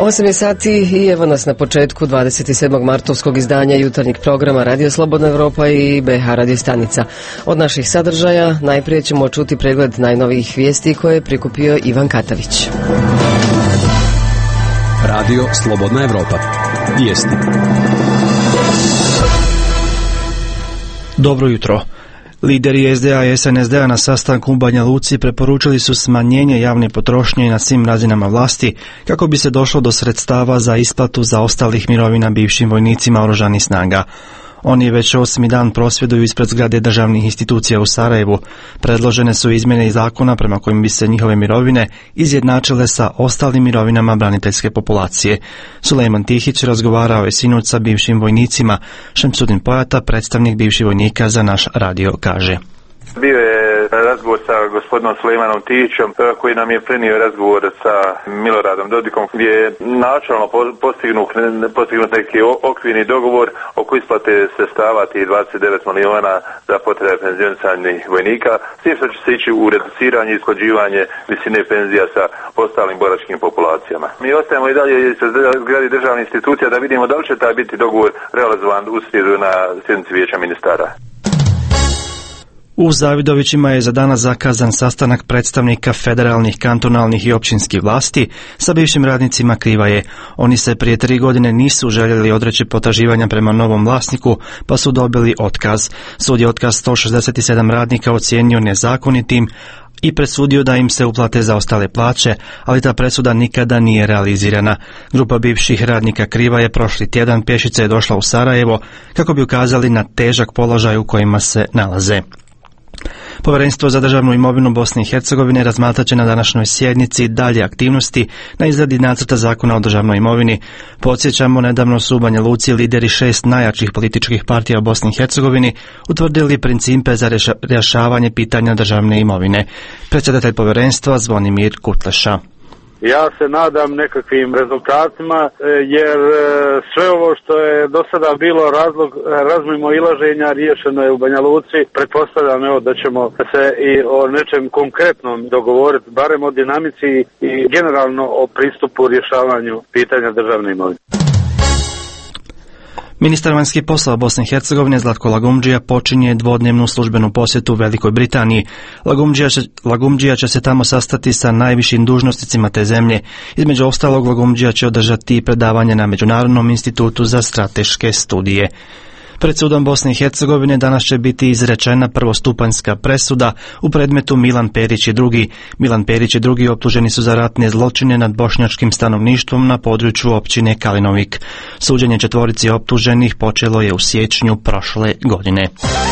8 je sati i evo nas na početku 27. martovskog izdanja jutarnjeg programa Radio Slobodna Evropa i BH Radio stanica. Od naših sadržaja najprije ćemo čuti pregled najnovijih vijesti koje je prikupio Ivan Katavić. Radio Slobodna Evropa. Vijesti. Dobro jutro. Lideri SDA i SNSD na sastanku u Banja Luci preporučili su smanjenje javne potrošnje na svim razinama vlasti kako bi se došlo do sredstava za isplatu zaostalih mirovina bivšim vojnicima oružanih snaga. Oni već 8. dan prosvjeduju ispred zgrade državnih institucija u Sarajevu. Predložene su izmjene iz zakona prema kojim bi se njihove mirovine izjednačile sa ostalim mirovinama braniteljske populacije. Sulejman Tihić razgovarao je sinoć sa bivšim vojnicima. Šemsudin Pojata, predstavnik bivših vojnika za naš radio, kaže. Bio je razgovor sa gospodinom Sulejmanom Tihićem koji nam je prenio razgovor sa Miloradom Dodikom gdje je načalno postignut neki okvirni dogovor oko isplate sredstava tih 29 milijuna za potrebe penzionisanja vojnika, s tim što će se ići u reduciranje i usklađivanje visine penzija sa ostalim boračkim populacijama. Mi ostajemo i dalje sa zgradi državnih institucija da vidimo da li će taj biti dogovor realizovan u srijedu na sjednici vijeća ministara. U Zavidovićima je za danas zakazan sastanak predstavnika federalnih, kantonalnih i općinskih vlasti sa bivšim radnicima Krivaje. Oni se prije 3 godine nisu željeli odreći potraživanja prema novom vlasniku, pa su dobili otkaz. Sud je otkaz 167 radnika ocijenio nezakonitim i presudio da im se uplate za ostale plaće, ali ta presuda nikada nije realizirana. Grupa bivših radnika Krivaje prošli tjedan pješice je došla u Sarajevo kako bi ukazali na težak položaj u kojima se nalaze. Povjerenstvo za državnu imovinu Bosne i Hercegovine razmatrat će na današnjoj sjednici dalje aktivnosti na izradi nacrta zakona o državnoj imovini. Podsjećamo, nedavno su u Banja Luci lideri 6 najjačih političkih partija u Bosni i Hercegovini utvrdili principe za rješavanje pitanja državne imovine. Predsjedatelj povjerenstva Zvonimir Kutleša. Ja se nadam nekakvim rezultatima, jer sve ovo što je do sada bilo razlog razmimoilaženja riješeno je u Banja Luci. Pretpostavljam da ćemo se i o nečem konkretnom dogovoriti, barem o dinamici i generalno o pristupu rješavanju pitanja državne imovine. Ministar vanjskih poslova Bosne i Hercegovine Zlatko Lagumdžija počinje dvodnevnu službenu posjetu u Velikoj Britaniji. Lagumdžija će se tamo sastati sa najvišim dužnosnicima te zemlje. Između ostalog, Lagumdžija će održati predavanje na Međunarodnom institutu za strateške studije. Pred sudom Bosne i Hercegovine danas će biti izrečena prvostupanjska presuda u predmetu Milan Perić i drugi. Milan Perić i drugi optuženi su za ratne zločine nad bošnjačkim stanovništvom na području općine Kalinovik. Suđenje 4 optuženih počelo je u siječnju prošle godine.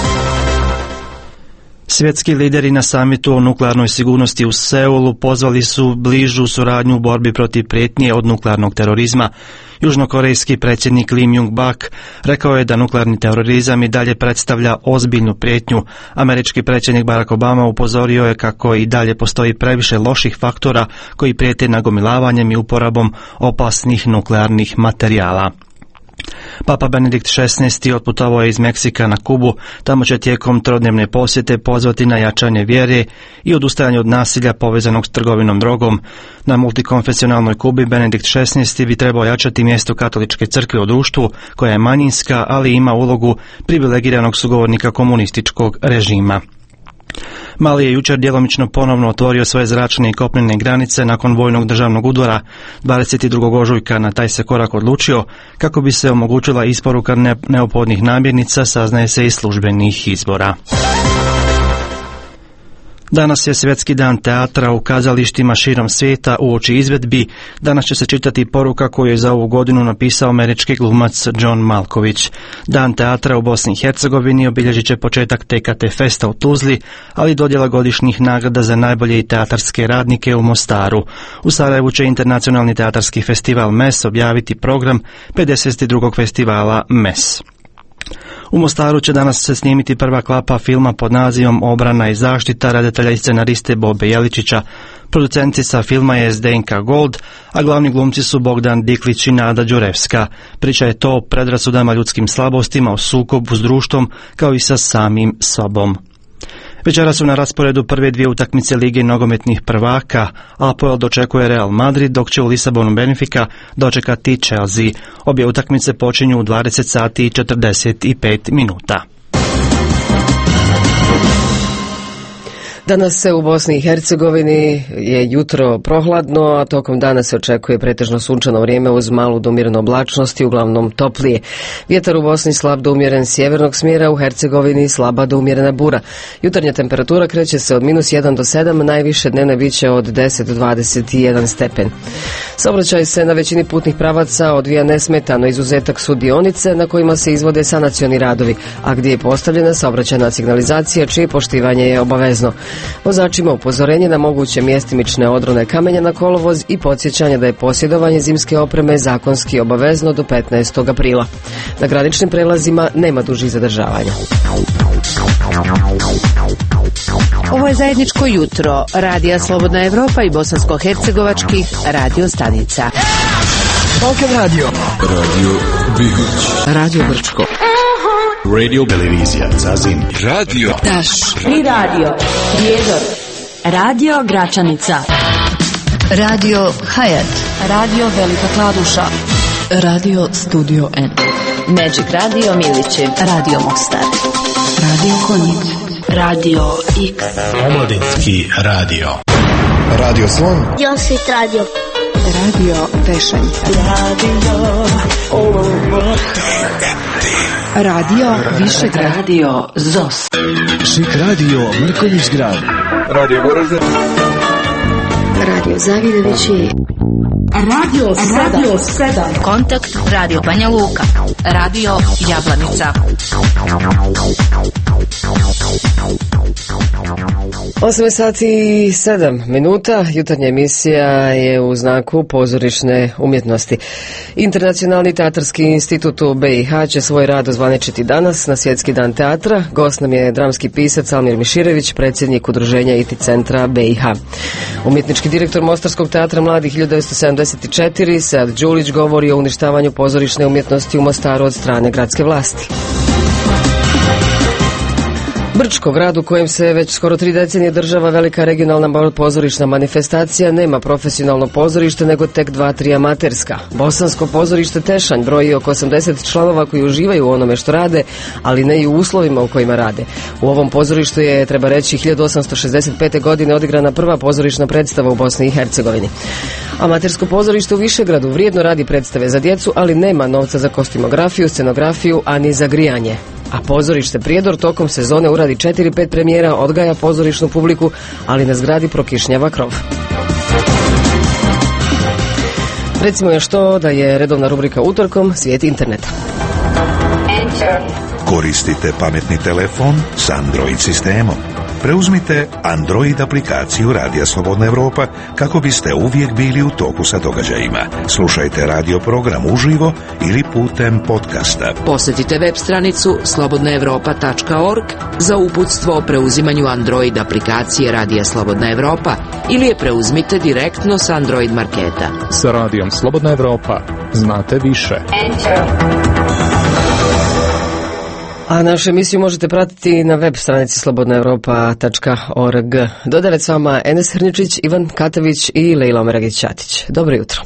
Svjetski lideri na samitu o nuklearnoj sigurnosti u Seulu pozvali su bližu suradnju u borbi protiv prijetnje od nuklearnog terorizma. Južnokorejski predsjednik Lim Jung-bak rekao je da nuklearni terorizam i dalje predstavlja ozbiljnu prijetnju. Američki predsjednik Barack Obama upozorio je kako i dalje postoji previše loših faktora koji prijete nagomilavanjem i uporabom opasnih nuklearnih materijala. Papa Benedikt XVI otputovao je iz Meksika na Kubu. Tamo će tijekom 3-dnevne posjete pozvati na jačanje vjere i odustajanje od nasilja povezanog s trgovinom drogom. Na multikonfesionalnoj Kubi Benedikt XVI bi trebao jačati mjesto katoličke crkve u društvu, koja je manjinska, ali ima ulogu privilegiranog sugovornika komunističkog režima. Mali je jučer djelomično ponovno otvorio svoje zračne i kopnene granice nakon vojnog državnog udara. 22. ožujka na taj se korak odlučio kako bi se omogućila isporuka neophodnih namirnica, saznaje se iz službenih izvora. Danas je svjetski dan teatra u kazalištima širom svijeta. Uoči izvedbi danas će se čitati poruka koju je za ovu godinu napisao američki glumac John Malkovich. Dan teatra u Bosni i Hercegovini obilježit će početak TKT Festa u Tuzli, ali dodjela godišnjih nagrada za najbolje i teatarske radnike u Mostaru. U Sarajevu će Internacionalni teatarski festival MES objaviti program 52. festivala MES. U Mostaru će danas se snimiti prva klapa filma pod nazivom Obrana i zaštita redatelja i scenariste Bobe Jeličića. Producentica filma je Zdenka Gold, a glavni glumci su Bogdan Diklić i Nada Đurevska. Priča je to o predrasudama, ljudskim slabostima, o sukobu s društvom kao i sa samim sobom. Večera su na rasporedu prve dvije utakmice Lige nogometnih prvaka. Apoel dočekuje Real Madrid, dok će u Lisabonu Benfica dočekati Chelsea. Obje utakmice počinju u 20 sati i 45 minuta. Danas se u Bosni i Hercegovini je jutro prohladno, a tokom dana se očekuje pretežno sunčano vrijeme uz malu do umjerenu oblačnost i uglavnom toplije. Vjetar u Bosni slab do umjeren sjevernog smjera, u Hercegovini slaba do umjerena bura. Jutarnja temperatura kreće se od -1 do 7, najviše dnevne biće od 10 do 21 stepen. Saobraćaj se na većini putnih pravaca odvija nesmetano, izuzetak su dionice na kojima se izvode sanacioni radovi, a gdje je postavljena saobraćajna signalizacija čije poštivanje je obavezno. Vozačima upozorenje na moguće mjestimične odrone kamenja na kolovoz i podsjećanje da je posjedovanje zimske opreme zakonski obavezno do 15. aprila. Na graničnim prelazima nema dužih zadržavanja. Ovo je zajedničko jutro Radija Slobodna Evropa i bosansko-hercegovačkih radio stanica. Balkan Radio. Radio Bihać. Radio Brčko. Radio Televizija Zazin. Radio Taš. I radio Prijedor. Radio Gračanica. Radio Hayat. Radio Velika Kladuša. Radio Studio N. Magic Radio Milići. Radio Mostar. Radio Konjic. Radio X. Omladinski radio. Radio Slon. Josit Radio. Radio Vešanj. Radio Višegrad. Radio ZOS. Šik radio Mrkonjić Grad. Radio Goražde. Radio Zavidovići. Radio 7. Kontakt Radio Banja Luka. Radio Jablanica. 8 sati i 7 minuta. Jutarnja emisija je u znaku pozorišne umjetnosti. Internacionalni teatarski institut u BiH će svoj rad ozvaničiti danas na Svjetski dan teatra. Gost nam je dramski pisac Almir Miširević, predsjednik udruženja IT centra BiH. Umjetnički direktor Mostarskog teatra mladih 1974, Sead Đulić, govori o uništavanju pozorišne umjetnosti u Mostaru od strane gradske vlasti. Brčko, grad u kojem se već skoro 3 decenije država velika regionalna pozorišna manifestacija, nema profesionalno pozorište nego tek 2-3 amaterska. Bosansko pozorište Tešanj broji oko 80 članova koji uživaju u onome što rade, ali ne i u uslovima u kojima rade. U ovom pozorištu je, treba reći, 1865. godine odigrana prva pozorišna predstava u Bosni i Hercegovini. Amatersko pozorište u Višegradu vrijedno radi predstave za djecu, ali nema novca za kostimografiju, scenografiju, a ni za grijanje. A pozorište Prijedor tokom sezone uradi 4-5 premijera, odgaja pozorišnu publiku, ali na zgradi prokišnjava krov. Recimo još to da je redovna rubrika utorkom Svijet interneta. Koristite pametni telefon s Android sistemom. Preuzmite Android aplikaciju Radija Slobodna Evropa kako biste uvijek bili u toku sa događajima. Slušajte radio program uživo ili putem podcasta. Posjetite web stranicu slobodnaevropa.org za uputstvo o preuzimanju Android aplikacije Radija Slobodna Evropa ili je preuzmite direktno s Android marketa. Sa Radijom Slobodna Evropa znate više. A našu emisiju možete pratiti na web stranici slobodnaevropa.org. Dodalet s vama Enes Hrničić, Ivan Katović i Lejla Omeragić-Ćatić. Dobro jutro.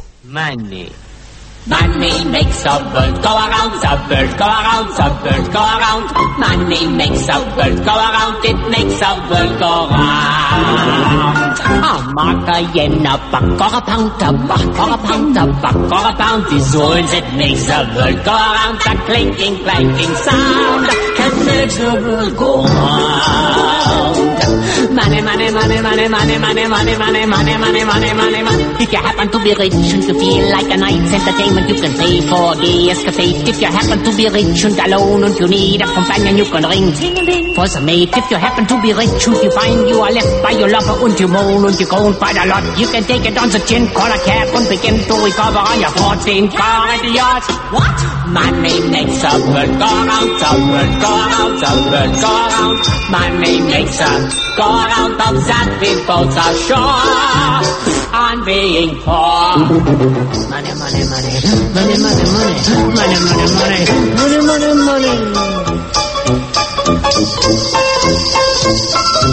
Money makes the world go around, the world go around, the world go around. Money makes the world go around, it makes the world go round. A mark, a yen, a buck, or a pound, a buck, or a pound, a buck, or a pound is all that makes the world go around. The clinking, clanking sound that makes the world go round. Money, money, money, money, money, money, money, money, money, money, money, money, money. If you happen to be rich and you feel like a night's entertainment, you can pay for the escapade. If you happen to be rich and alone and you need a companion, you can ring for some mate. If you happen to be rich and you find you are left by your lover and you moan and you groan quite a lot, you can take it on the chin, call a cab and begin to recover on your 14-car at the yard. What? Money makes the world go round, the world go round, the world go round. Money makes the go round of that we both are sure on being poor. Money, money, money, money, money, money, money, money, money, money, money, money.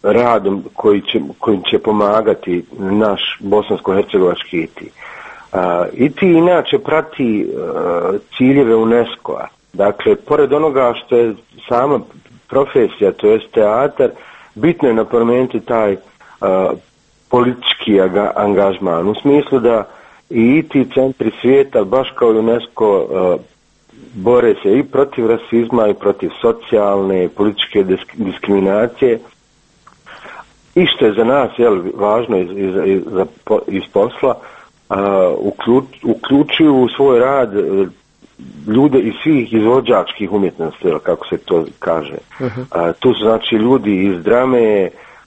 radom kojim će pomagati naš bosansko-hercegovački ITI. ITI inače prati ciljeve UNESCO-a. Dakle, pored onoga što je sama profesija, to jest teatar, bitno je napomenuti taj politički angažman. U smislu da i ITI centri svijeta, baš kao i UNESCO, bore se i protiv rasizma i protiv socijalne i političke diskriminacije. I što je za nas važno iz posla, uključuju u svoj rad ljude iz svih izvođačkih umjetnosti, kako se to kaže. Tu su znači ljudi iz drame,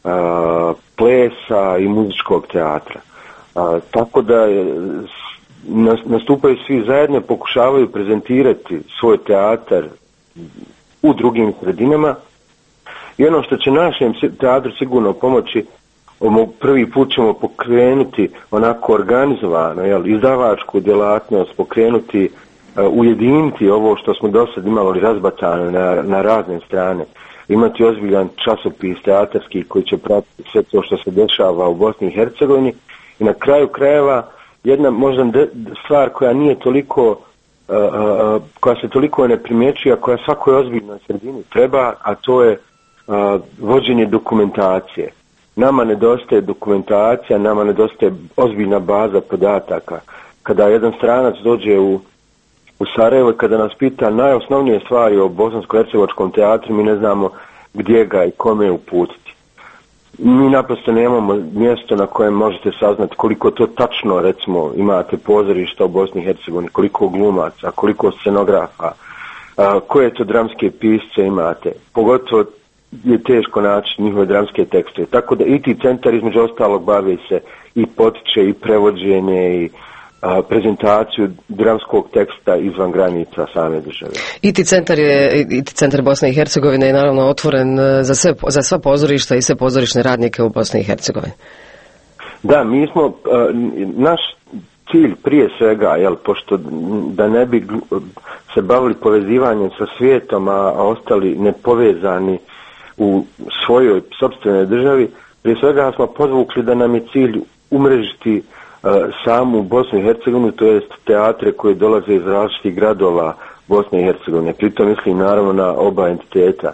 plesa i muzičkog teatra. Tako da nastupaju svi zajedno, pokušavaju prezentirati svoj teatar u drugim sredinama. I ono što će našem teatru sigurno pomoći, prvi put ćemo pokrenuti onako organizovano, izdavačku djelatnost, pokrenuti, ujediniti ovo što smo do sad imali razbacano na razne strane. Imati ozbiljan časopis teatarski koji će pratiti sve to što se dešava u Bosni i Hercegovini. I na kraju krajeva jedna možda stvar koja nije toliko, koja se toliko ne primjećuje, a koja svakoj ozbiljnoj sredini treba, a to je vođenje dokumentacije. Nama nedostaje dokumentacija, nama nedostaje ozbiljna baza podataka. Kada jedan stranac dođe u Sarajevo i kada nas pita najosnovnije stvari o bosansko-hercegovačkom teatru, mi ne znamo gdje ga i kome uputiti. Mi naprosto nemamo mjesto na kojem možete saznati koliko to tačno, recimo, imate pozorišta u Bosni i Hercegovini, koliko glumaca, koliko scenografa, koje to dramske pisce imate. Pogotovo je teško naći njihove dramske tekstove. Tako da ITI centar između ostalog bavi se i potiče i prevođenje i prezentaciju dramskog teksta izvan granica same države. ITI centar Bosne i Hercegovine je naravno otvoren za sva pozorišta i sve pozorišne radnike u Bosni i Hercegovini. Da, mi smo, naš cilj prije svega, pošto da ne bi se bavili povezivanjem sa svijetom, a ostali nepovezani u svojoj sopstvenoj državi, prije svega smo podvukli da nam je cilj umrežiti samu Bosnu i Hercegovinu, to jest teatre koje dolaze iz različitih gradova Bosne i Hercegovine. Pritom mislim naravno na oba entiteta.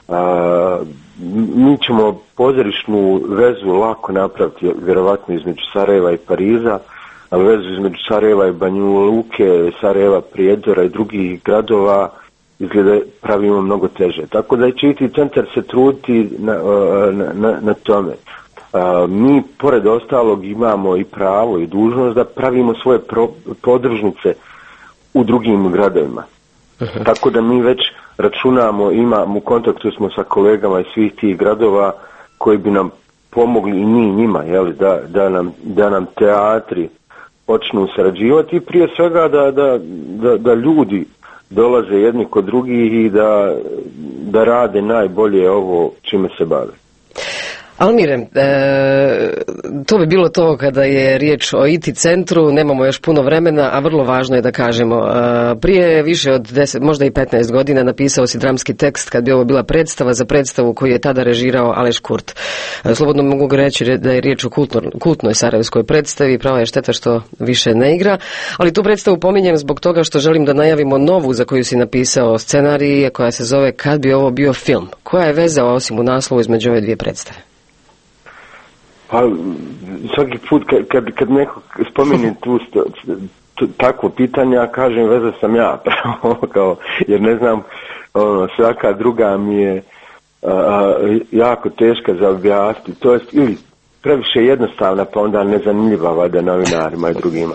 Mi ćemo pozorišnu vezu lako napraviti, vjerovatno između Sarajeva i Pariza, ali vezu između Sarajeva i Banja Luke, Sarajeva, Prijedora i drugih gradova izgleda pravimo mnogo teže. Tako da će ITI centar se truditi na tome. Mi, pored ostalog, imamo i pravo i dužnost da pravimo svoje podružnice u drugim gradovima. Tako da mi već računamo, u kontaktu smo sa kolegama iz svih tih gradova koji bi nam pomogli i mi njima, da nam teatri počnu sarađivati i prije svega da ljudi dolaze jedni kod drugih i da rade najbolje ovo čime se bave. Almire, to bi bilo to kada je riječ o ITI centru, nemamo još puno vremena, a vrlo važno je da kažemo. Prije više od 10, možda i 15 godina napisao si dramski tekst kad bi ovo bila predstava za predstavu koju je tada režirao Aleš Kurt. Slobodno mogu reći da je riječ o kultnoj sarajevskoj predstavi, prava je šteta što više ne igra, ali tu predstavu pominjem zbog toga što želim da najavimo novu za koju si napisao scenarij, koja se zove Kad bi ovo bio film. Koja je veza, osim u naslovu, između ove dvije predstave? Pa svaki put kad neko spomeni takvo pitanje, ja kažem veza sam ja, jer ne znam, svaka druga mi je jako teška za objasniti, to jest ili previše jednostavna pa onda nezanimljiva valjda novinarima i drugima.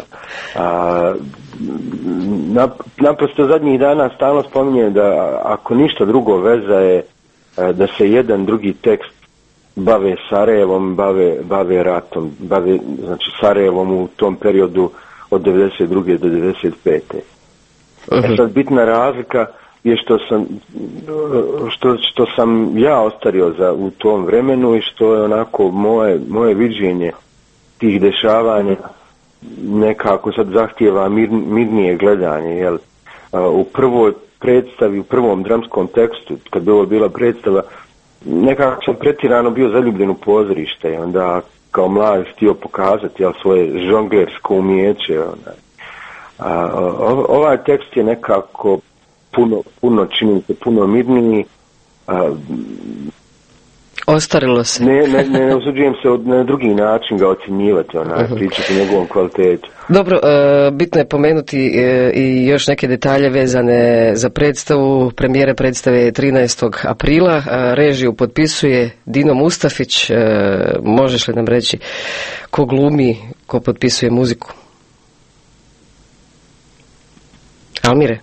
Naprosto zadnjih dana stalno spominjem da ako ništa drugo veza je da se jedan drugi tekst bave Sarajevom, bave ratom, znači Sarajevom u tom periodu od 92. do 95. Sad bitna razlika je što sam ja ostario u tom vremenu i što je onako moje viđenje tih dešavanja nekako sad zahtijeva mirnije gledanje. U prvoj predstavi, u prvom dramskom tekstu, kad bi ovo bila predstava, nekako sam pretjerano bio zaljubljen u pozorište i onda kao mlad htio pokazati svoje žonglersko umijeće. Ovaj tekst je nekako puno čini se, puno mirniji. Ostarilo se. Ne usuđujem se na drugi način ga ocjenjivati, pričati o njegovom kvalitetu. Dobro, bitno je pomenuti i još neke detalje vezane za predstavu. Premijera predstave je 13. aprila. Režiju potpisuje Dino Mustafić. Možeš li nam reći ko glumi, ko potpisuje muziku? Almire?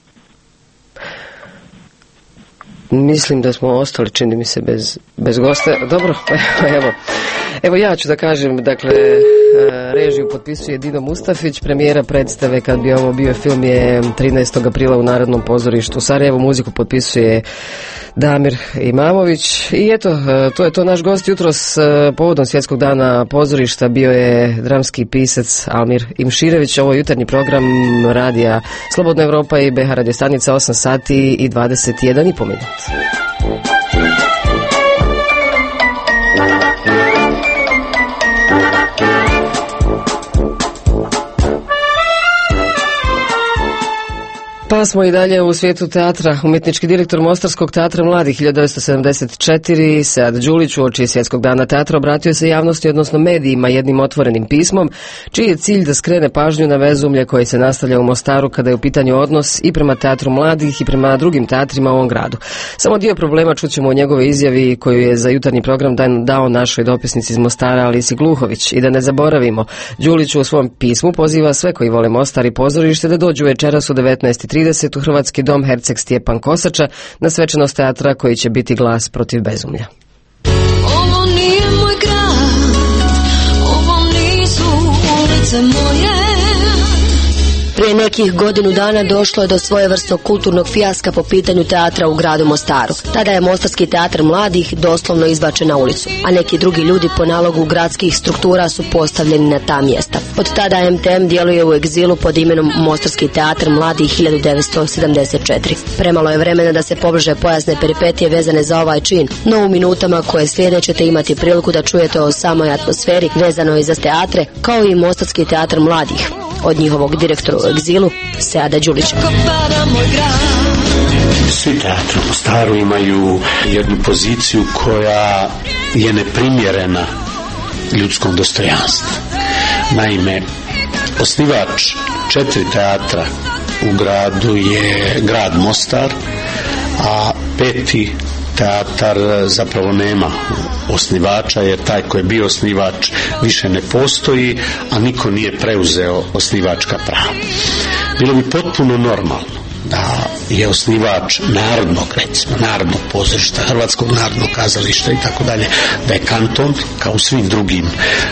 Mislim da smo ostali, čini mi se, bez gosta. Dobro, evo ja ću da kažem, dakle, režiju potpisuje Dino Mustafić, premijera predstave, kad bi ovo bio film, je 13. aprila u Narodnom pozorištu u Sarajevu, muziku potpisuje Damir Imamović i eto, to je to naš gost jutros povodom Svjetskog dana pozorišta bio je dramski pisac Almir Imširević. Ovo je jutarnji program radija Slobodna Evropa i BH radio stanica, 8 sati i 21,5 minut. Pa smo i dalje u svijetu teatra. Umjetnički direktor Mostarskog teatra mladih 1974, Sead Đulić, uoči Svjetskog dana teatra obratio se javnosti, odnosno medijima, jednim otvorenim pismom, čiji je cilj da skrene pažnju na vezumlje koji se nastavlja u Mostaru kada je u pitanju odnos i prema teatru mladih i prema drugim teatrima u ovom gradu. Samo dio problema čućemo u njegove izjavi koju je za jutarnji program dao našoj dopisnici iz Mostara Alisi Gluhović. I da ne zaboravimo, Đulić u svom pismu poziva sve koji vole Mostar i pozorište da dođu večeras u 19:30 u Hrvatski dom Herceg Stjepan Kosača na svečanost teatra koji će biti glas protiv bezumlja. Ovo nije moj grad, ovo nisu ulice moje. Prije nekih godinu dana došlo je do svojevrsnog kulturnog fijaska po pitanju teatra u gradu Mostaru. Tada je Mostarski teatar mladih doslovno izbačen na ulicu, a neki drugi ljudi po nalogu gradskih struktura su postavljeni na ta mjesta. Od tada MTM djeluje u egzilu pod imenom Mostarski teatar mladih 1974. Premalo je vremena da se pobliže pojasne peripetije vezane za ovaj čin, no u minutama koje slijede ćete imati priliku da čujete o samoj atmosferi vezanoj za teatre, kao i Mostarski teatar mladih, od njihovog direktora u egzilu, Seada Đulića. Svi teatri u Mostaru imaju jednu poziciju koja je neprimjerena ljudskom dostojanstvu. Naime, osnivač 4 teatra u gradu je grad Mostar, a 5. teatar zapravo nema osnivača, jer taj koji je bio osnivač više ne postoji, a niko nije preuzeo osnivačka prava. Bilo bi potpuno normalno da je osnivač narodnog pozorišta, Hrvatskog narodnog kazališta i tako dalje, da je kanton, kao u svim drugim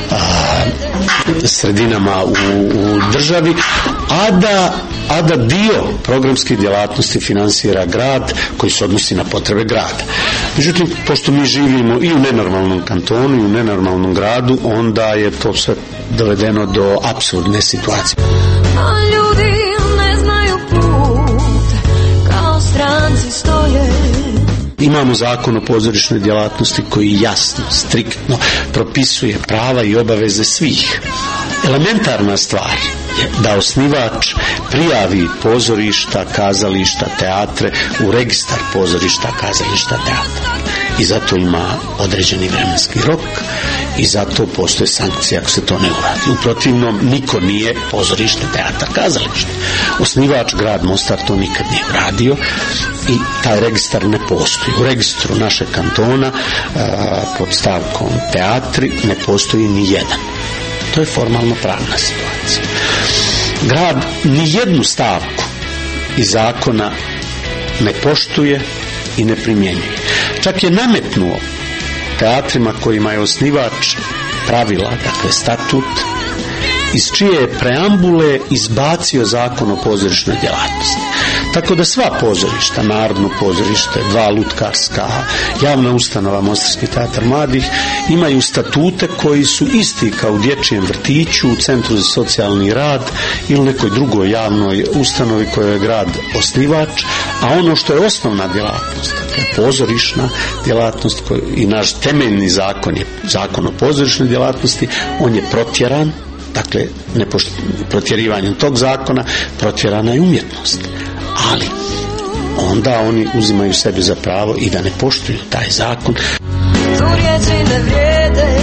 sredinama u državi, a da dio programskih djelatnosti finansira grad koji se odnosi na potrebe grada. Međutim, pošto mi živimo i u nenormalnom kantonu i u nenormalnom gradu, onda je to sve dovedeno do apsurdne situacije. A ljudi ne znaju put, kao stranci stoje. Imamo zakon o pozorišnoj djelatnosti koji jasno, striktno propisuje prava i obaveze svih. Elementarna stvar je da osnivač prijavi pozorišta, kazališta, teatre u registar pozorišta, kazališta, teatra. I zato ima određeni vremenski rok i zato postoje sankcije ako se to ne uradi. U protivnom, niko nije pozorište, teatar, kazalište. Osnivač grad Mostar to nikad nije uradio i taj registar ne postoji. U registru našeg kantona pod stavkom teatri ne postoji ni jedan. To je formalno pravna situacija. Grad ni jednu stavku iz zakona ne poštuje i ne primjenjuje. Čak je nametnuo teatrima kojima je osnivač pravila, dakle statut, iz čije je preambule izbacio zakon o pozorišnoj djelatnosti. Tako da sva pozorišta, Narodno pozorište, dva lutkarska, javna ustanova Mostarski teatar mladih, imaju statute koji su isti kao u dječjem vrtiću, u Centru za socijalni rad ili nekoj drugoj javnoj ustanovi kojoj je grad osnivač, a ono što je osnovna djelatnost, dakle pozorišna djelatnost i naš temeljni zakon je zakon o pozorišnoj djelatnosti, on je protjeran, dakle protjerivanjem tog zakona protjerana je umjetnost, ali onda oni uzimaju sebi za pravo i da ne poštuju taj zakon. Tu riječi ne vrijede,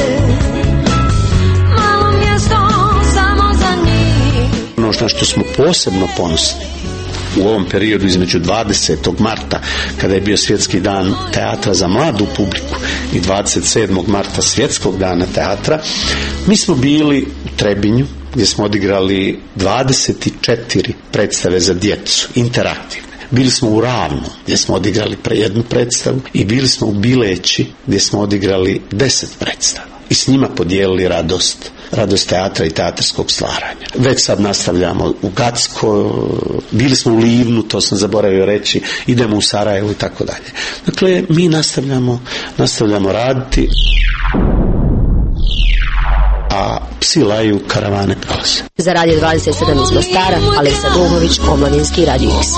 malo mjesto samo za njih. Ono na što smo posebno ponosni u ovom periodu između 20. marta, kada je bio Svjetski dan teatra za mladu publiku, i 27. marta Svjetskog dana teatra, mi smo bili u Trebinju, gdje smo odigrali 24 predstave za djecu, interaktivne. Bili smo u Ravnu, gdje smo odigrali jednu predstavu, i bili smo u Bileći, gdje smo odigrali 10 predstava i s njima podijelili radost teatra i teatarskog stvaranja. Već sad nastavljamo u Gacko, bili smo u Livnu, to sam zaboravio reći, idemo u Sarajevo i tako dalje. Dakle, mi nastavljamo raditi, a psi laju, karavane prolaze. Za Radio 27 iz Mostara, Aleksa Duhović, Omladinski Radio X.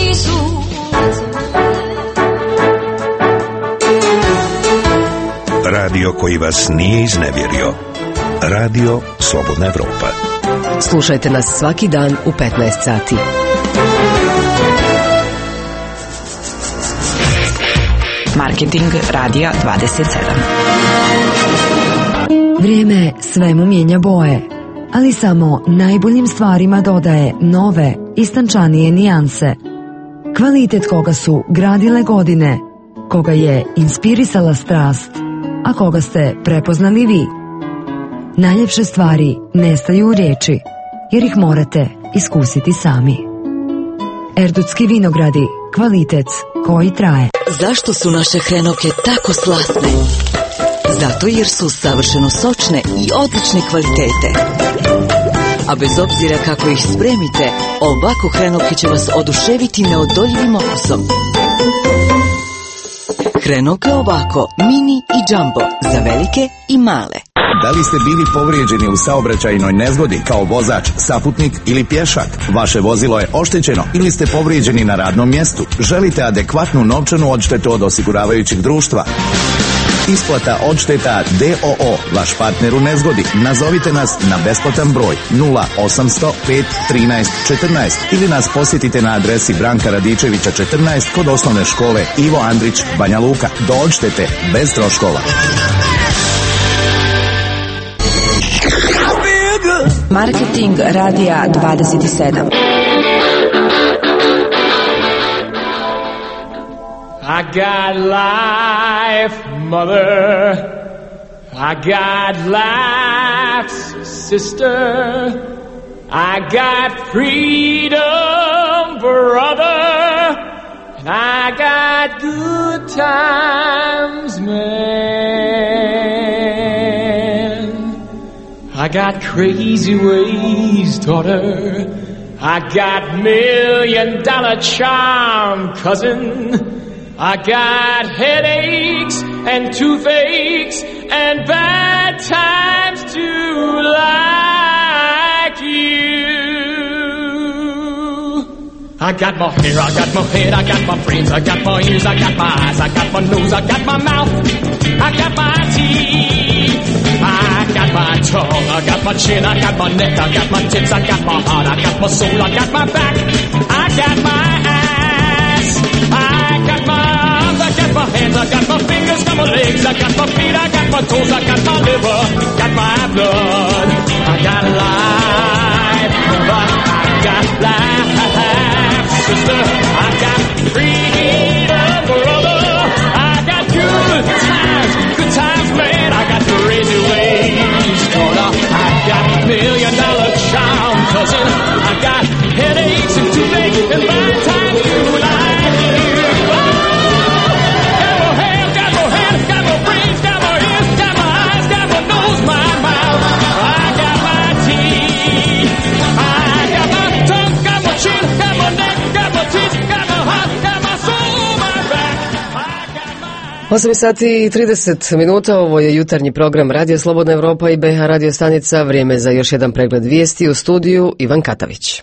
Radio koji vas nije iznevjerio. Radio Slobodna Evropa. Slušajte nas svaki dan u 15 sati. Marketing radija 27. Vrijeme svemu mijenja boje, ali samo najboljim stvarima dodaje nove, istančanije nijanse. Kvalitet koga su gradile godine, koga je inspirisala strast, a koga ste prepoznali vi. Najljepše stvari nestaju u riječi, jer ih morate iskusiti sami. Erdutski vinogradi, kvalitet koji traje. Zašto su naše hrenovke tako slatne? Zato jer su savršeno sočne i odlične kvalitete. A bez obzira kako ih spremite, ovako hrenovke će vas oduševiti neodoljivim okusom. Hrenovke ovako, mini i jumbo, za velike i male. Da li ste bili povrijeđeni u saobraćajnoj nezgodi kao vozač, saputnik ili pješak? Vaše vozilo je oštećeno ili ste povrijeđeni na radnom mjestu? Želite adekvatnu novčanu odštetu od osiguravajućeg društva? Isplata odšteta DOO, vaš partner u nezgodi. Nazovite nas na besplatan broj 0800 5 13 14 ili nas posjetite na adresi Branka Radičevića 14 kod osnovne škole Ivo Andrić, Banja Luka. Do odštete bez troškova. Marketing radija 27. I got life, mother. I got life's sister. I got freedom, brother. And I got good times, man. I got crazy ways, daughter. I got $1,000,000 charm, cousin. I got headaches and toothaches and bad times too, like you. I got my hair, I got my head, I got my brains, I got my ears, I got my eyes, I got my nose, I got my mouth, I got my teeth, I got my tongue, I got my chin, I got my neck, I got my tits, I got my heart, I got my soul, I got my back, I got my ass, I got my arms, I got my hands, I got my fingers, got my legs, I got my feet, I got my toes, I got my liver, got my blood, I got life, I got life, sister, I got freedom, brother, I got good times, man, I got crazy ways, daughter, I got $1,000,000 charm, cousin, I got headaches and toothaches and bad times too, like you. Oh, got my hair, got my hands, got my brains, got my ears, got my eyes, got my nose, 8 sati i 30 minuta, ovo je jutarnji program Radio Slobodna Evropa i BH radio stanica. Vrijeme za još jedan pregled vijesti. U studiju Ivan Katavić.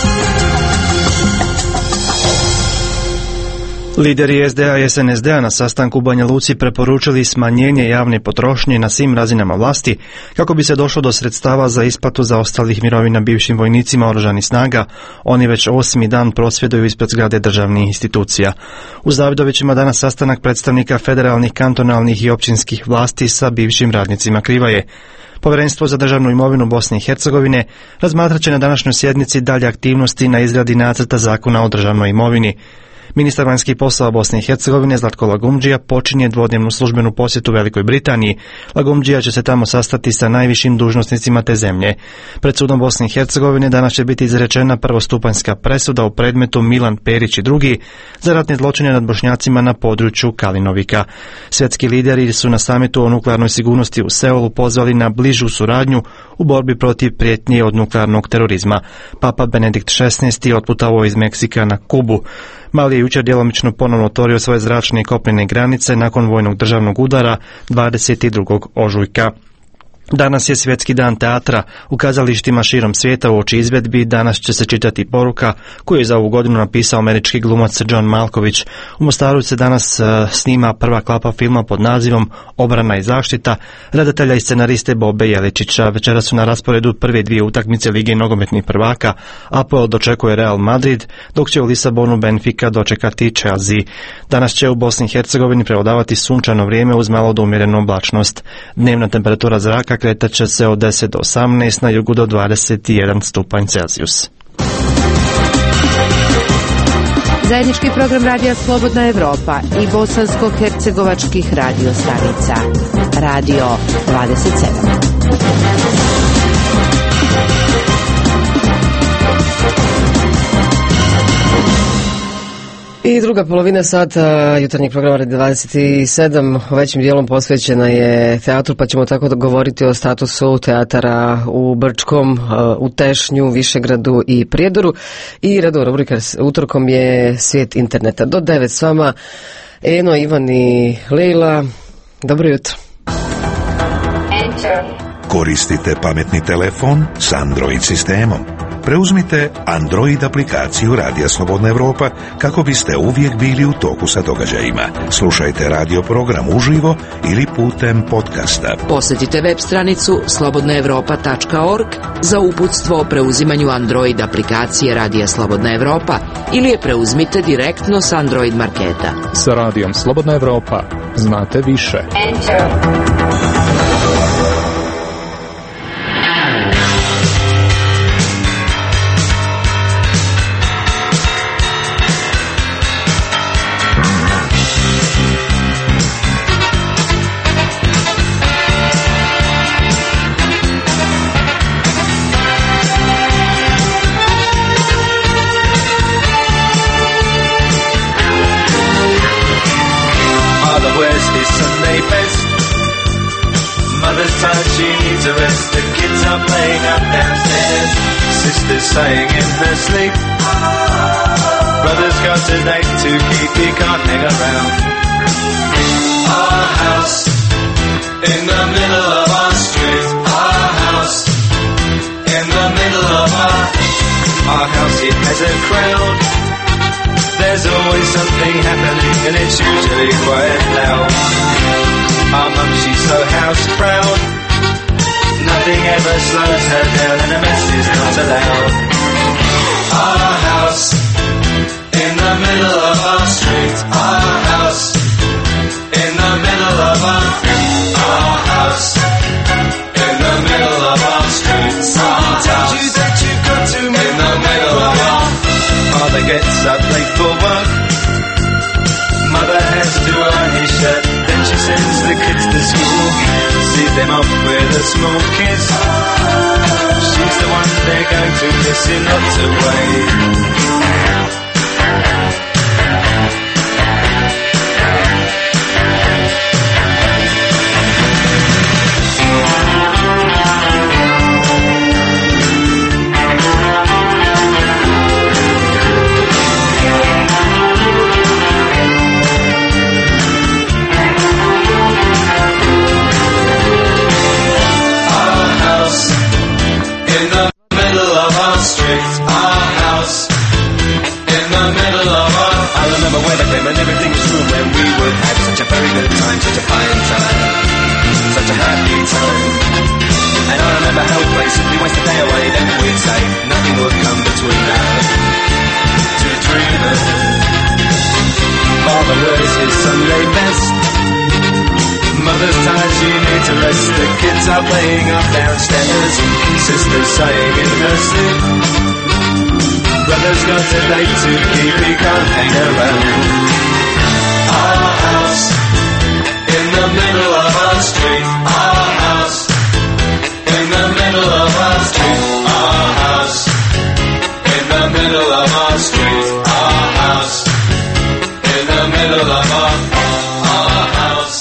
Lideri SDA i SNSD-a na sastanku u Banja Luci preporučili smanjenje javne potrošnje na svim razinama vlasti kako bi se došlo do sredstava za isplatu zaostalih mirovina bivšim vojnicima oružanih snaga. Oni već 8. dan prosvjeduju ispred zgrade državnih institucija. U Zavidovićima danas sastanak predstavnika federalnih, kantonalnih i općinskih vlasti sa bivšim radnicima Krivaje. Povjerenstvo za državnu imovinu Bosne i Hercegovine razmatrat će na današnjoj sjednici dalje aktivnosti na izradi nacrta zakona o državnoj imovini. Ministar vanjskih poslova Bosne i Hercegovine Zlatko Lagumdžija počinje dvodnevnu službenu posjetu Velikoj Britaniji. Lagumdžija će se tamo sastati sa najvišim dužnosnicima te zemlje. Pred sudom Bosne i Hercegovine danas će biti izrečena prvostupanjska presuda u predmetu Milan Perić i drugi za ratne zločine nad Bošnjacima na području Kalinovika. Svjetski lideri su na samitu o nuklearnoj sigurnosti u Seulu pozvali na bližu suradnju u borbi protiv prijetnje od nuklearnog terorizma. Papa Benedikt XVI otputovao iz Meksika na Kubu. Mali je jučer djelomično ponovno otvorio svoje zračne i kopnene granice nakon vojnog državnog udara 22. ožujka. Danas je svjetski dan teatra. U kazalištima širom svijeta uoči izvedbi danas će se čitati poruka koju je za ovu godinu napisao američki glumac John Malkovich. U Mostaru se danas snima prva klapa filma pod nazivom Obrana i zaštita redatelja i scenariste Bobe Jeličića. Večera su na rasporedu prve dvije utakmice Lige nogometnih prvaka. APOEL dočekuje Real Madrid, dok će u Lisabonu Benfica dočekati Chelsea. Danas će u Bosni i Hercegovini prevladavati sunčano vrijeme uz malo do umjerenu oblačnost. Dnevna temperatura zraka kretat će se od 10 do 18, na jugu do 21 stupanj Celzijus. Zajednički program Radija Slobodna Evropa i bosansko-hercegovačkih radio stanica. Radio 27. I druga polovina sata jutarnjeg programa Radio 27 većim dijelom posvećena je teatru, pa ćemo tako govoriti o statusu teatara u Brčkom, u Tešnju, Višegradu i Prijedoru. I redovna rubrika utorkom je Svijet interneta. Do 9 s vama Eno, Ivan i Leila. Dobro jutro. Koristite pametni telefon s Android sistemom. Preuzmite Android aplikaciju Radija Slobodna Evropa kako biste uvijek bili u toku sa događajima. Slušajte radio program uživo ili putem podcasta. Posjetite web stranicu slobodnaevropa.org za uputstvo o preuzimanju Android aplikacije Radija Slobodna Evropa ili je preuzmite direktno s Android marketa. Sa Radijom Slobodna Evropa znate više. Saying in her sleep, brother's got a date to keep, he can't hang around. Our house in the middle of our street, our house in the middle of our house, it has a crowd. There's always something happening and it's usually quite loud. Our mum, she's so house proud, nothing ever slows her down and a mess is not allowed. Our house in the middle of our street. Our house in the middle of our house in the middle of our street. Somebody tells you that you've got to move in the middle of our. Father gets up late for work. Mother has to earn his shirt. Then she sends the kids to school. Sees them off with a small kiss. She's the one they're going to miss in lots of ways. and everything was room when we would have such a very good time, such a fine time, such a happy time. And I remember how we played simply waste the day away, then we'd say nothing would come between us, two dreamers. Father wears his Sunday best, mother's tired, she needs a rest. The kids are playing up downstairs, sisters sighing in her sleep. Brother's got a date to keep, he can't hang around. Our house in the middle of our street. Our house in the middle of our street. Our house in the middle of our street. Our house in the middle of our house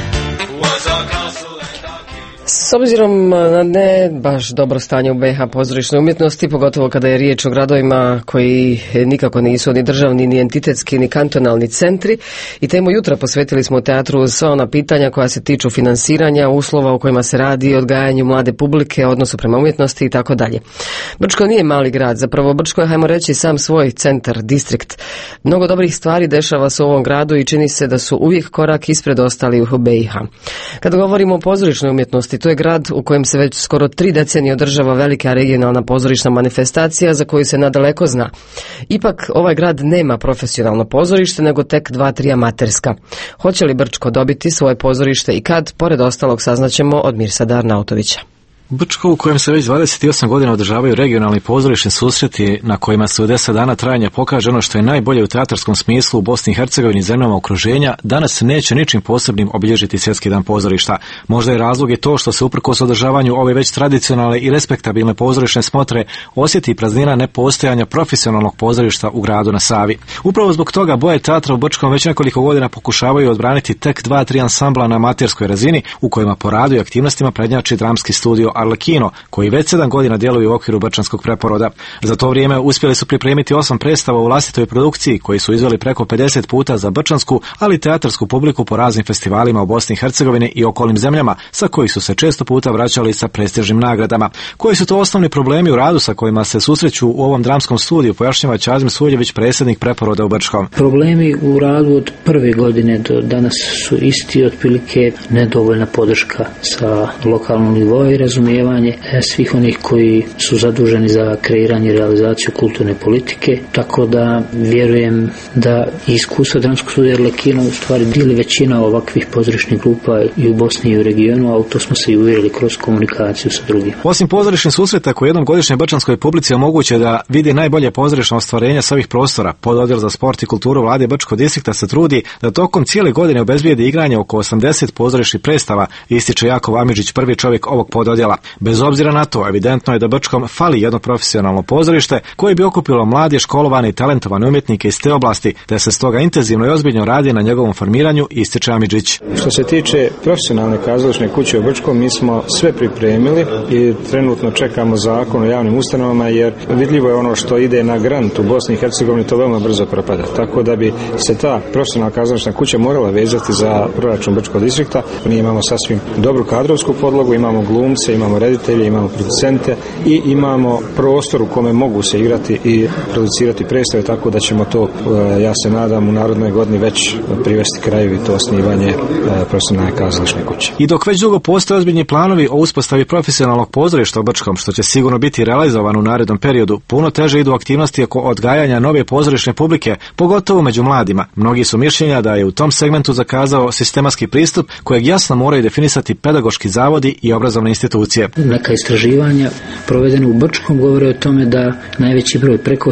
was our castle and our key. S obzirom na ne baš dobro stanje u BiH pozorišnoj umjetnosti, pogotovo kada je riječ o gradovima koji nikako nisu ni državni, ni entitetski, ni kantonalni centri, i temu jutra posvetili smo teatru sva ona pitanja koja se tiču finansiranja, uslova u kojima se radi, odgajanju mlade publike, odnosu prema umjetnosti i tako dalje. Brčko nije mali grad, zapravo Brčko je, hajmo reći, sam svoj centar, distrikt. Mnogo dobrih stvari dešava se u ovom gradu i čini se da su uvijek korak ispred ostalih u BiH. Kada govorimo o pozorišnoj umjetnosti, to je grad u kojem se već skoro 3 decenije održava velika regionalna pozorišna manifestacija za koju se nadaleko zna. Ipak, ovaj grad nema profesionalno pozorište, nego tek 2-3 amaterska. Hoće li Brčko dobiti svoje pozorište i kad, pored ostalog, saznaćemo od Mirsada Arnautovića. Brčko, u kojem se već 28 godina održavaju regionalni pozorišni susreti na kojima se u 10 dana trajanja pokaže ono što je najbolje u teatarskom smislu u Bosni i Hercegovini i zemljama okruženja, danas neće ničim posebnim obilježiti Svjetski dan pozorišta. Možda je razlog i to što se uprkos održavanju ove već tradicionalne i respektabilne pozorišne smotre osjeti praznina nepostojanja profesionalnog pozorišta u gradu na Savi. Upravo zbog toga boje teatra u Brčkom već nekoliko godina pokušavaju odbraniti tek 2-3 ansambla na amaterskoj razini u kojima po radu i aktivnostima prednjači dramski studio Arlekino, koji već 7 godina djeluje u okviru brčanskog preporoda. Za to vrijeme uspjeli su pripremiti 8 predstava u vlastitoj produkciji, koji su izveli preko 50 puta za brčansku, ali i teatarsku publiku po raznim festivalima u Bosni i Hercegovini i okolnim zemljama, sa kojih su se često puta vraćali sa prestižnim nagradama. Koji su to osnovni problemi u radu sa kojima se susreću u ovom dramskom studiju, pojašnjava Čazim Suljević, predsjednik preporoda u Brčkom. Problemi u radu od prve godine do danas su isti, otprilike nedovoljna podrška sa lokalnog nivoa i razumijevanje svih onih koji su zaduženi za kreiranje i realizaciju kulturne politike, tako da vjerujem da iskustvo dramskog studija Arlekina u stvari dijeli većina ovakvih pozorišnih grupa i u Bosni i u regionu, a u to smo se i uvjerili kroz komunikaciju sa drugima. Osim pozorišnih susreta koji jednom godišnjoj brčanskoj publici omoguće da vidi najbolje pozorišno ostvarenja s ovih prostora, pododjel za sport i kulturu vlade Brčkog distrikta se trudi da tokom cijele godine obezbijedi igranje oko 80 pozorišnih predstava, ističe Jakov Amidžić, prvi čovjek ovog pododjela. Bez obzira na to, evidentno je da Brčkom fali jedno profesionalno pozorište koje bi okupilo mlade, školovane i talentovane umjetnike iz te oblasti, te se stoga intenzivno i ozbiljno radi na njegovom formiranju, ističe Amidžić. Što se tiče profesionalne kazališne kuće u Brčkom, mi smo sve pripremili i trenutno čekamo zakon o javnim ustanovama, jer vidljivo je ono što ide na grant u Bosni i Hercegovini, to veoma brzo propada. Tako da bi se ta profesionalna kazališna kuća morala vezati za proračun Brčkog distrikta. Mi imamo sasvim dobru kadrovsku podlogu, imamo glumce, imamo reditelje, imamo producente i imamo prostor u kome mogu se igrati i producirati predstave, tako da ćemo to, ja se nadam, u narednoj godini već privesti kraju i to osnivanje profesionalne kazališne kuće. I dok već dugo postoje ozbiljni planovi o uspostavi profesionalnog pozorišta u Brčkom, što će sigurno biti realizovano u narednom periodu, puno teže idu aktivnosti oko odgajanja nove pozorišne publike, pogotovo među mladima. Mnogi su mišljenja da je u tom segmentu zakazao sistematski pristup kojeg jasno moraju definisati pedagoški zavodi i obrazovne institucije. Neka istraživanja provedene u Brčkom govore o tome da najveći broj, preko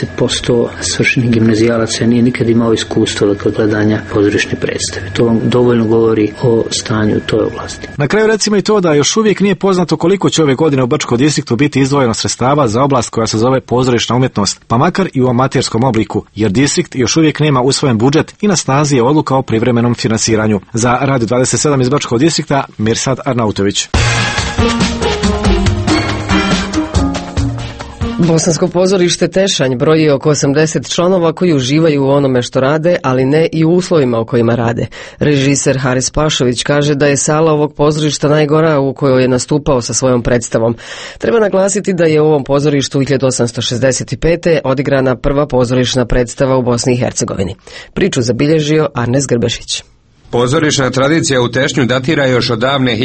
80% svršenih gimnazijalaca nije nikad imao iskustvo od gledanja pozorišne predstave. To vam dovoljno govori o stanju u toj oblasti. Na kraju recimo i to da još uvijek nije poznato koliko će ove godine u Brčkom distriktu biti izdvojeno sredstava za oblast koja se zove pozorišna umjetnost, pa makar i u amaterskom obliku, jer distrikt još uvijek nema usvojen budžet i na snazi je odluka o privremenom finansiranju. Za Radio 27 iz Brčkog distrikta, Mirsad Arnautović. Bosansko pozorište Tešanj broji oko 80 članova koji uživaju u onome što rade, ali ne i u uslovima u kojima rade. Režiser Haris Pašović kaže da je sala ovog pozorišta najgora u kojoj je nastupao sa svojom predstavom. Treba naglasiti da je u ovom pozorištu 1865. odigrana prva pozorišna predstava u Bosni i Hercegovini. Priču zabilježio Arnes Grbešić. Pozorišna tradicija u Tešnju datira još od davne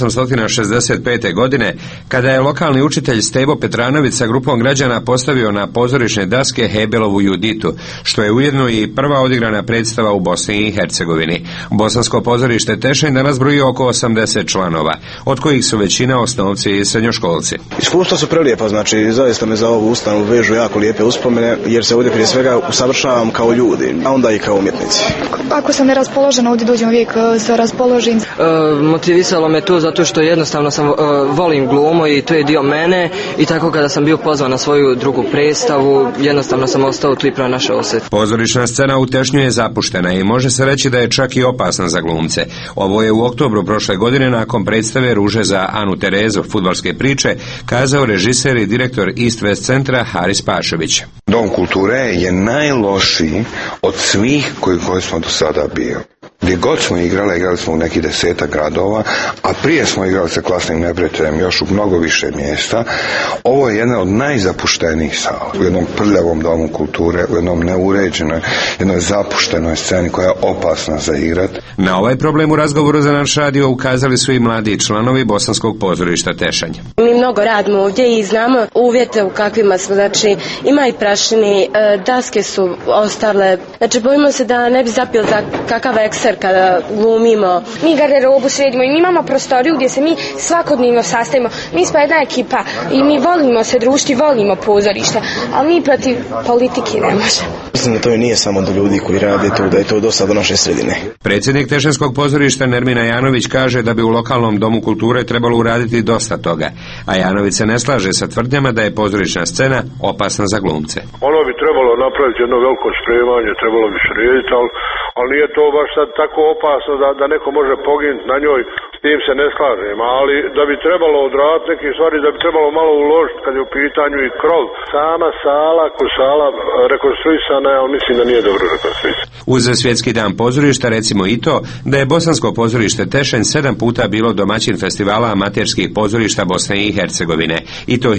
1865. godine, kada je lokalni učitelj Stevo Petranović sa grupom građana postavio na pozorišne daske Hebelovu Juditu, što je ujedno i prva odigrana predstava u Bosni i Hercegovini. Bosansko pozorište Tešanj danas broji oko 80 članova, od kojih su većina osnovci i srednjoškolci. Iskustva su prelijepa, znači zaista me za ovu ustanovu vežu jako lijepe uspomene, jer se ovdje prije svega usavršavam kao ljudi, a onda i kao umjetnici. Ako sam neraspoložena, ovdje dođem uvijek se raspoložim. Motivisalo me to zato što jednostavno volim glumu i to je dio mene, i tako kada sam bio pozvan na svoju drugu predstavu, jednostavno sam ostao tu i pronašao se. Pozorišna scena u Tešnju je zapuštena i može se reći da je čak i opasna za glumce. Ovo je u oktobru prošle godine nakon predstave Ruže za Anu Terezu, fudbalske priče, kazao režiser i direktor East West centra Haris Pašović. Dom kulture je najlošiji od svih koji smo do sada bio. Gdje god smo igrali smo u nekih 10 gradova, a prije smo igrali sa Klasnim neprijateljem još u mnogo više mjesta. Ovo je jedna od najzapuštenijih sala. U jednom prljavom domu kulture, u jednom neuređenoj, jednoj zapuštenoj sceni koja je opasna za igrat. Na ovaj problem u razgovoru za naš radio ukazali su i mladi članovi Bosanskog pozorišta Tešanj. Mi mnogo radimo ovdje i znamo uvjete u kakvima smo, znači ima i prašini, daske su ostale, znači bojimo se da ne bi zapio za kakav ekser kada glumimo. Mi garderobu sredimo i mi imamo prostoriju gdje se mi svakodnevno sastavimo. Mi smo jedna ekipa i mi volimo se družiti, volimo pozorište, ali mi protiv politike ne možemo. Mislim da to i nije samo do ljudi koji rade tu, da je to dosta do naše sredine. Predsjednik Tešanskog pozorišta Nermina Janović kaže da bi u lokalnom domu kulture trebalo uraditi dosta toga, a Janović se ne slaže sa tvrdnjama da je pozorišna scena opasna za glumce. Ono bi trebalo napraviti jedno veliko spremanje, trebalo bi srediti, ali nije to baš sad tako opasno da neko može poginuti na njoj, s tim se ne slažem, ali da bi trebalo odraditi neke stvari, da bi trebalo malo uložiti kad je u pitanju i krov. Sama sala, rekonstruisana, ali mislim da nije dobro rekonstruisana. Uz Svjetski dan pozorišta recimo i to da je Bosansko pozorište Tešanj 7 puta bilo domaćin festivala amaterskih pozorišta Bosne i Hercegovine, i to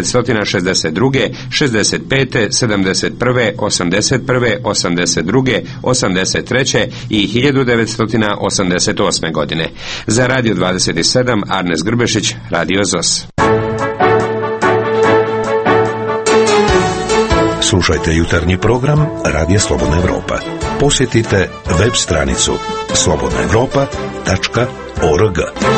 1962., 65., 71., 81., 82., 83. i 1988. godine. Za Radio 27, Arnes Grbešić, Radio ZOS. Slušajte jutarnji program Radija Slobodna Evropa. Posjetite web stranicu slobodnaevropa.org.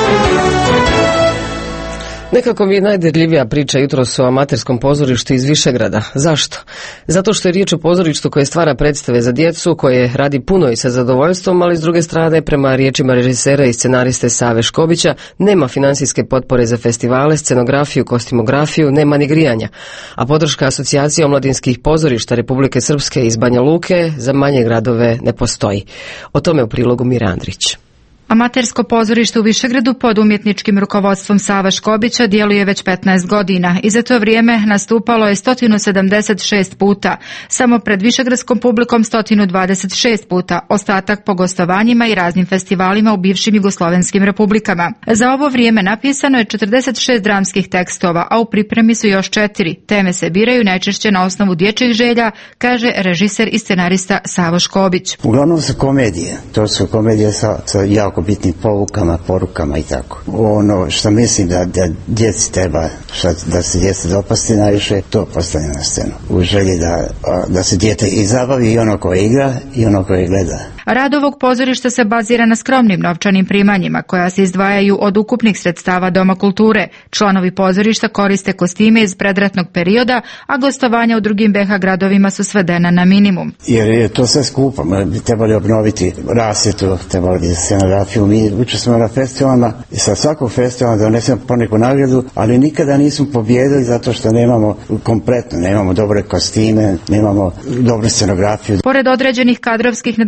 Nekako mi je najdirljivija priča jutros o amaterskom pozorištu iz Višegrada. Zašto? Zato što je riječ o pozorištu koje stvara predstave za djecu, koje radi puno i sa zadovoljstvom, ali s druge strane, prema riječima režisera i scenariste Save Škobića, nema financijske potpore za festivale, scenografiju, kostimografiju, nema ni grijanja. A podrška Asocijacije omladinskih pozorišta Republike Srpske iz Banja Luke za manje gradove ne postoji. O tome u prilogu Mira Andrić. Amatersko pozorište u Višegradu pod umjetničkim rukovodstvom Sava Škobića djeluje već 15 godina i za to vrijeme nastupalo je 176 puta, samo pred višegradskom publikom 126 puta, ostatak po gostovanjima i raznim festivalima u bivšim jugoslovenskim republikama. Za ovo vrijeme napisano je 46 dramskih tekstova, a u pripremi su još 4. Teme se biraju najčešće na osnovu dječjih želja, kaže režiser i scenarista Savo Škobić. Uglavnom su komedije, to su komedije sa jako bitnim povukama, porukama i tako. Ono što mislim da djeci treba, da se djeci dopasti najviše, to postavljam na scenu. U želji da se dijete i zabavi, i ono koje igra i ono koje gleda. Rad ovog pozorišta se bazira na skromnim novčanim primanjima koja se izdvajaju od ukupnih sredstava Doma kulture. Članovi pozorišta koriste kostime iz predratnog perioda, a gostovanja u drugim BiH gradovima su svedena na minimum. Jer je to sve skupo, bi trebali obnoviti rasvjetu, trebali bi scenografiju. Mi učestvujemo na festivalima i sa svakog festivala donesemo poneku nagradu, ali nikada nismo pobijedili zato što nemamo dobre kostime, nemamo dobru scenografiju. Pored određenih kadrovskih nedostataka,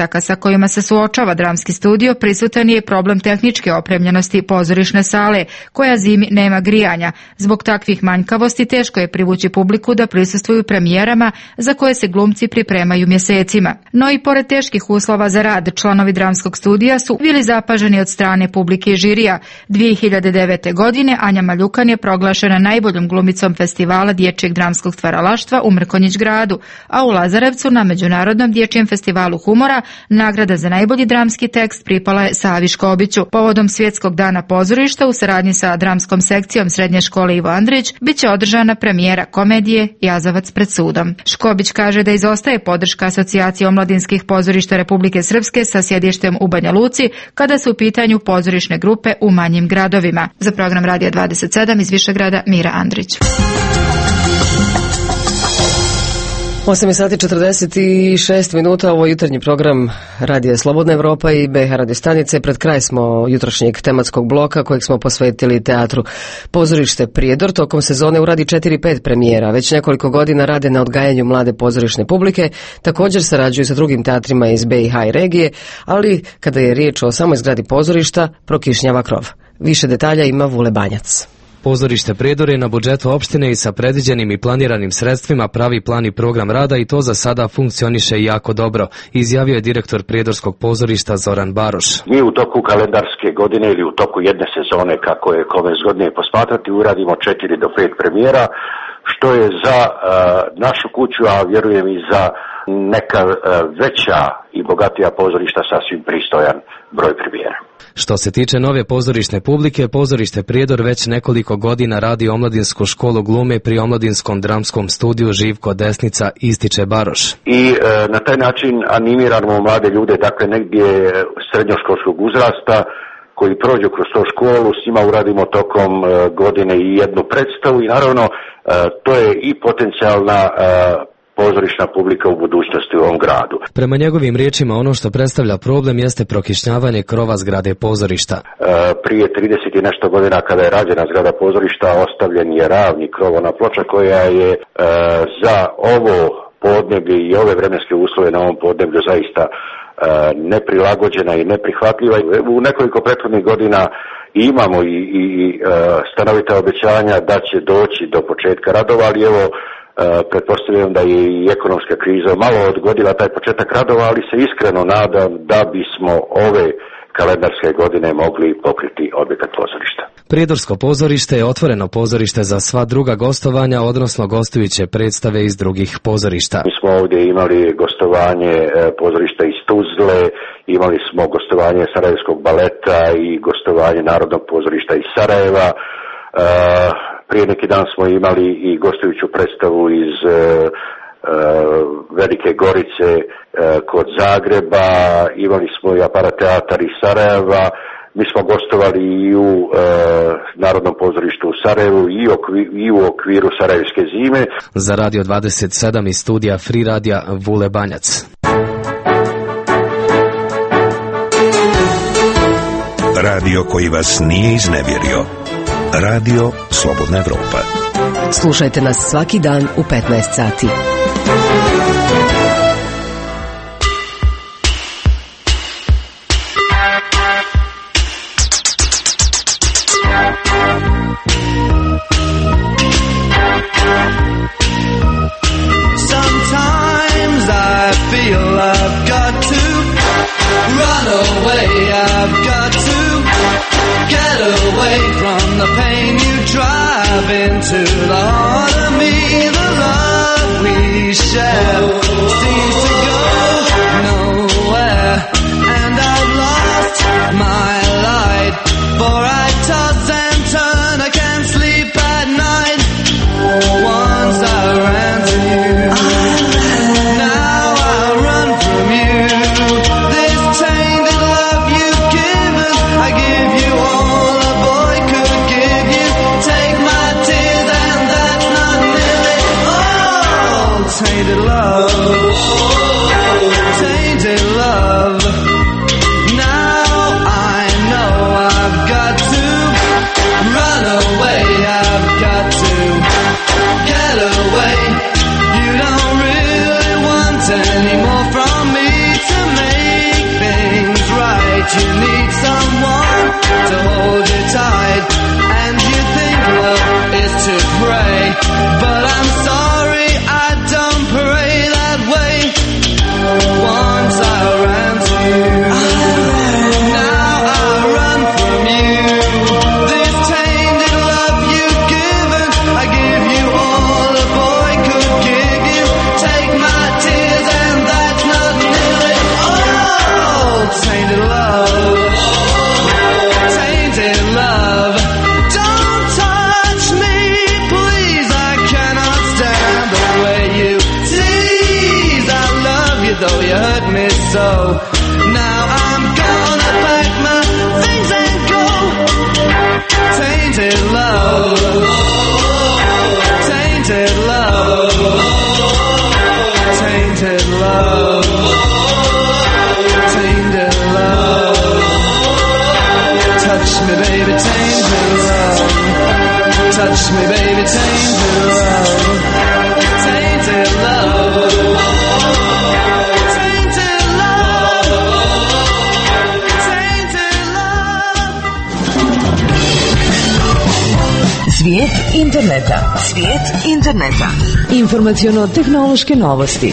zadataka sa kojima se suočava dramski studio prisutan je problem tehničke opremljenosti pozorišne sale, koja zimi nema grijanja. Zbog takvih manjkavosti teško je privući publiku da prisustvuju premijerama za koje se glumci pripremaju mjesecima. No i pored teških uslova za rad, članovi dramskog studija su bili zapaženi od strane publike i žirija. 2009. godine Anja Maljukan je proglašena najboljom glumicom festivala dječjeg dramskog stvaralaštva u Mrkonjić gradu, a u Lazarevcu na Međunarodnom dječjem festivalu humora nagrada za najbolji dramski tekst pripala je Savi Škobiću. Povodom Svjetskog dana pozorišta u saradnji sa dramskom sekcijom Srednje škole Ivo Andrić biće održana premijera komedije Jazavac pred sudom. Škobić kaže da izostaje podrška Asocijacije omladinskih pozorišta Republike Srpske sa sjedištem u Banja Luci kada su u pitanju pozorišne grupe u manjim gradovima. Za program Radija 27 iz Višegrada Mira Andrić. 8:46 minuta, ovo je jutarnji program Radija Slobodna Evropa i BH Radio stanice. Pred kraj smo jutrošnjeg tematskog bloka kojeg smo posvetili teatru Pozorište Prijedor. Tokom sezone uradi 4-5 premijera. Već nekoliko godina rade na odgajanju mlade pozorišne publike. Također sarađuju sa drugim teatrima iz BiH i regije, ali kada je riječ o samoj zgradi pozorišta, prokišnjava krov. Više detalja ima Vule Banjac. Pozorište Prijedor je na budžetu opštine i sa predviđenim i planiranim sredstvima pravi plan i program rada i to za sada funkcioniše jako dobro, izjavio je direktor Prijedorskog pozorišta Zoran Baroš. Mi u toku kalendarske godine ili u toku jedne sezone, kako je kome zgodnije posmatrati, uradimo 4 do 5 premijera, što je za našu kuću, a vjerujem i za neka veća i bogatija pozorišta sasvim pristojan broj premijera. Što se tiče nove pozorišne publike, pozorište Prijedor već nekoliko godina radi omladinsku školu glume pri omladinskom dramskom studiju Živko Desnica, ističe Baroš. I na taj način animiramo mlade ljude, dakle negdje srednjoškolskog uzrasta, koji prođu kroz to školu, s njima uradimo tokom godine i jednu predstavu i naravno to je i potencijalna pozorišna publika u budućnosti u ovom gradu. Prema njegovim riječima, ono što predstavlja problem jeste prokišnjavanje krova zgrade pozorišta. Prije 30 i nešto godina kada je rađena zgrada pozorišta, ostavljen je ravni krov, ona ploča koja je za ovo podneblje i ove vremenske uslove na ovom podneblju zaista neprilagođena i neprihvatljiva. U nekoliko prethodnih godina imamo i stanovita obećanja da će doći do početka radova, ali evo pretpostavljam da je i ekonomska kriza malo odgodila taj početak radova, ali se iskreno nadam da bismo ove kalendarske godine mogli pokriti objekat pozorišta. Prijedorsko pozorište je otvoreno pozorište za sva druga gostovanja, odnosno gostujuće predstave iz drugih pozorišta. Mi smo ovdje imali gostovanje pozorišta iz Tuzle, imali smo gostovanje Sarajevskog baleta i gostovanje Narodnog pozorišta iz Sarajeva. Prije neki dan smo imali i gostujuću predstavu iz Velike Gorice kod Zagreba, imali smo i Aparat teatar iz Sarajeva, mi smo gostovali i u Narodnom pozorištu u Sarajevu i u okviru Sarajevske zime. Za Radio 27 iz studija Free Radija Vule Banjac. Radio koji vas nije iznevjerio. Radio Slobodna Evropa. Slušajte nas svaki dan u 15 sati. Sometimes I feel I've got to run away, I've got to get away from the pain you drive into the heart of me. The love we share seems to go nowhere, and I've lost my light, for I toss and turn, I can't sleep at night. Once I ran to you, now I run from you. This tainted love you need someone to hold you tight, and you think love is to pray, but I'm sorry, I don't pray that way. Once I ran to you, now I run from you. This tainted love you've given, I give you all a boy could give you. Take my tears and that's not nearly all. Tainted love, tainted love. Don't touch me, please, I cannot stand the way you tease. I love you though you hurt me so. Now I'm gonna pack my things and go. Tainted love, tainted love, tainted love, tainted love. Touch me, baby, tainted love. Touch me, baby, tainted love. Tainted love. Tainted love. Svijet interneta. Svijet interneta. Informaciono-tehnološke novosti.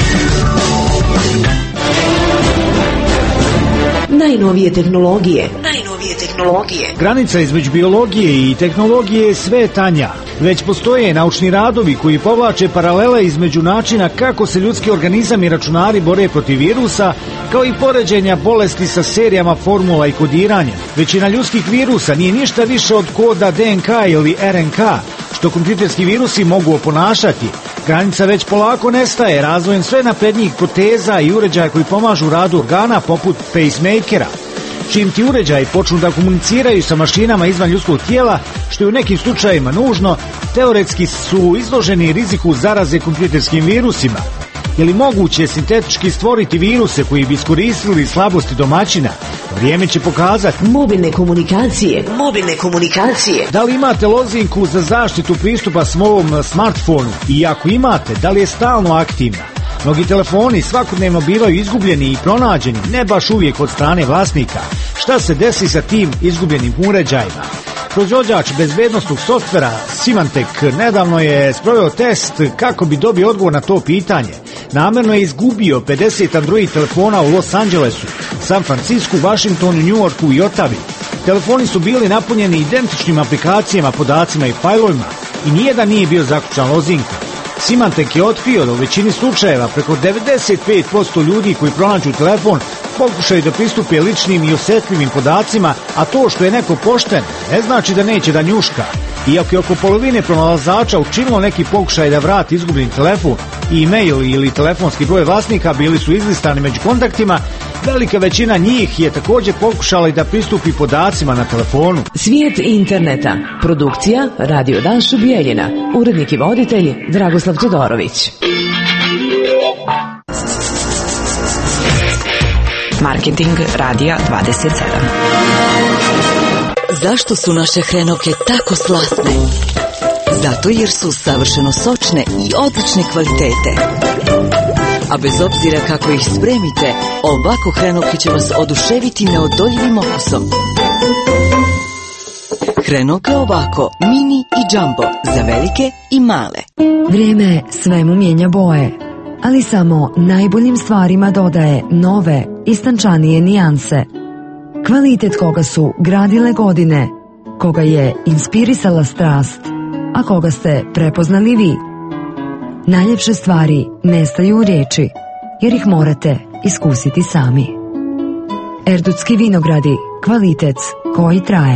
Najnovije tehnologije. Granica između biologije i tehnologije je sve tanja. Već postoje naučni radovi koji povlače paralele između načina kako se ljudski organizam i računari bore protiv virusa, kao i poređenja bolesti sa serijama formula i kodiranja. Većina ljudskih virusa nije ništa više od koda DNK ili RNK, što kompjuterski virusi mogu oponašati. Granica već polako nestaje razvojem sve naprednijih proteza i uređaja koji pomažu radu organa poput pacemakera. Čim ti uređaji počnu da komuniciraju sa mašinama izvan ljudskog tijela, što je u nekim slučajevima nužno, teoretski su izloženi riziku zaraze kompjuterskim virusima. Je li moguće sintetički stvoriti viruse koji bi iskoristili slabosti domaćina? Vrijeme će pokazati. Mobilne komunikacije. Da li imate lozinku za zaštitu pristupa svom smartfonu? I ako imate, da li je stalno aktivna? Mnogi telefoni svakodnevno bivaju izgubljeni i pronađeni, ne baš uvijek od strane vlasnika. Šta se desi sa tim izgubljenim uređajima? Proizvođač bezbednostnog softvera Symantec nedavno je sproveo test kako bi dobio odgovor na to pitanje. Namerno je izgubio 50 Android telefona u Los Angelesu, San Francisku, Washingtonu, New Yorku i Ottavi. Telefoni su bili napunjeni identičnim aplikacijama, podacima i fajlovima i nijedan nije bio zaključan lozinkom. Symantec je otkrio da u većini slučajeva preko 95% ljudi koji pronađu telefon pokušaju da pristupe ličnim i osjetljivim podacima, a to što je neko pošten ne znači da neće da njuška. Iako je oko polovine pronalazača učinilo neki pokušaj da vrati izgubljeni telefon, e-mail ili telefonski broj vlasnika bili su izlistani među kontaktima, velika većina njih je također pokušala i da pristupi podacima na telefonu. Svijet interneta. Produkcija Radio Dašo Bijeljina. Urednik i voditelj Dragoslav Todorović. Marketing Radija 27. Zašto su naše hrenovke tako slatne? Zato jer su savršeno sočne i odlične kvalitete. A bez obzira kako ih spremite, ovako hrenovke će vas oduševiti neodoljivim okusom. Hrenovke ovako, mini i jumbo, za velike i male. Vrijeme svemu mijenja boje, ali samo najboljim stvarima dodaje nove, istančanije nijanse. Kvalitet koga su gradile godine, koga je inspirisala strast, a koga ste prepoznali vi. Najljepše stvari nestaju u riječi, jer ih morate iskusiti sami. Erdutski vinogradi, kvalitet koji traje.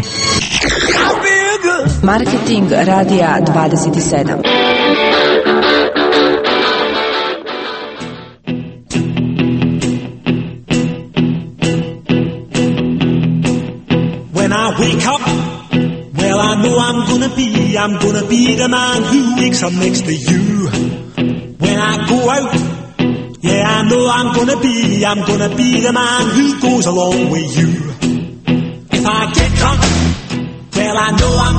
Marketing Radija 27. When I wake up, well I know I'm gonna be the man who wakes up next to you. When I go out, yeah I know I'm gonna be the man who goes along with you. If I get drunk, well I know I'm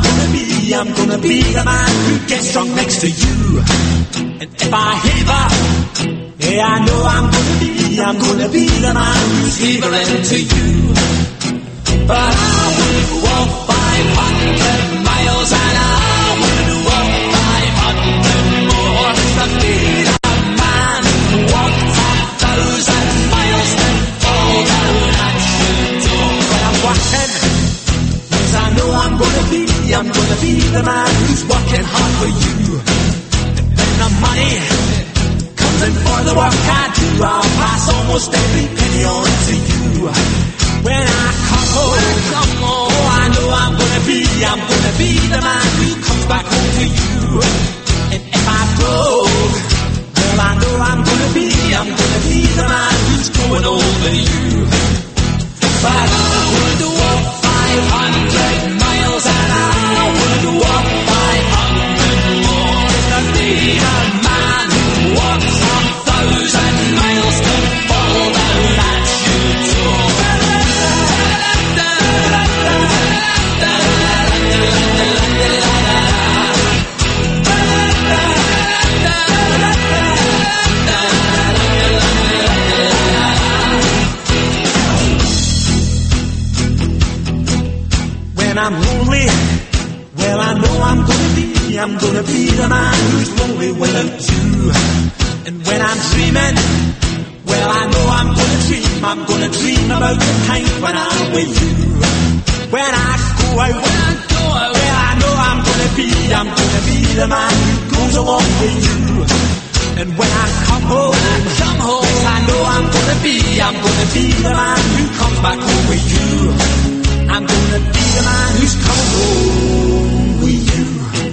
gonna be the man who gets drunk next to you. And if I heaver, Yeah, I know I'm gonna be the man who's given to you. But I would walk 500 miles and I would walk 500 more to be the man who walked 1,000 miles to fall down at your door. But I'm walking, yes I know I'm gonna be the man who's working hard for you. And the money comes in for the work I do, I'll pass almost every penny on to you. When I come home, oh I know I'm gonna be the man who comes back home to you. And if I broke, well I know I'm gonna be the man who's going over you. But I would walk 500 miles and I would walk 500 more to be a man who walks 1,000 miles to fall down at your door. When I'm lonely, well I know I'm gonna be the man who's lonely without you. And when I'm dreaming, well I know I'm gonna dream about the time when I'm with you. When I go out, well I know I'm gonna be the man who goes along with you. And when I come home, yes I know I'm gonna be the man who comes back home with you. I'm gonna be the man who's coming home with you.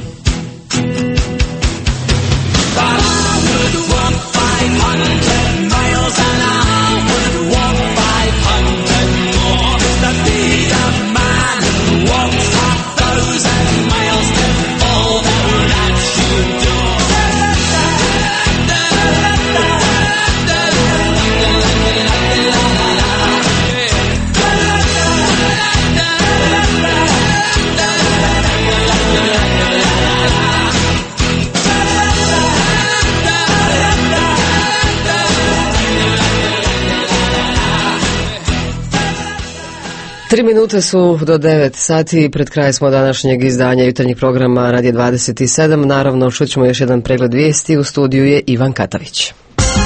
But I would walk 500 miles and I would walk 500 more to be the man who walks 1,000 miles to fall down at your door. Tri minute su do 9 sati, pred kraj smo današnjeg izdanja jutarnjeg programa Radija 27. Naravno, čućemo još jedan pregled vijesti. U studiju je Ivan Katavić.